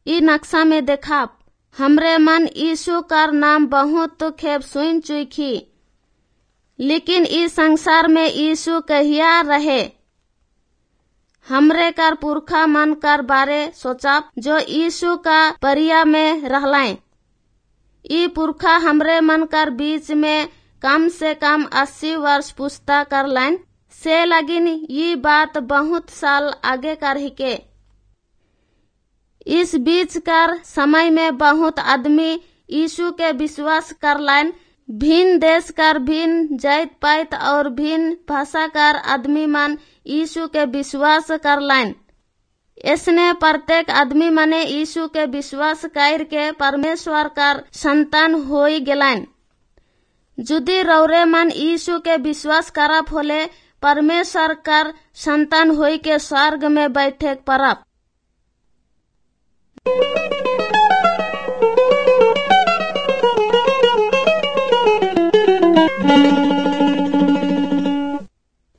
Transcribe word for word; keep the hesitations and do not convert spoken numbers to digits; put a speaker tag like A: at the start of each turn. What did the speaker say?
A: ई नक्शा में देखाप हमरे मन यीशु कर नाम बहुत खेप सुन चुकी, लेकिन इस संसार में यीशु कहिया रहे। हमरे कर पुरखा मन कर बारे सोचाप जो यीशु का परिया में रहलाए। ई पुरखा हमरे मन कर बीच में कम से कम अस्सी वर्ष पुस्ता कर लाइन से लगिन ये बात बहुत साल आगे कर हिके। इस बीच कर समय में बहुत आदमी यीशु के विश्वास कर लाइन। भिन्न देश कर भिन्न जात पात और भिन्न भाषा कर आदमी मन यीशु के विश्वास कर लाइन। इसने प्रत्येक आदमी मने यीशु के विश्वास कर के परमेश्वर कर संतान होई गेलाइन। जुदी रौरे मन यीशु के विश्वास करप होले परमेश्वर कर संतान होई के स्वर्ग में बैठे परप।
B: Thank you.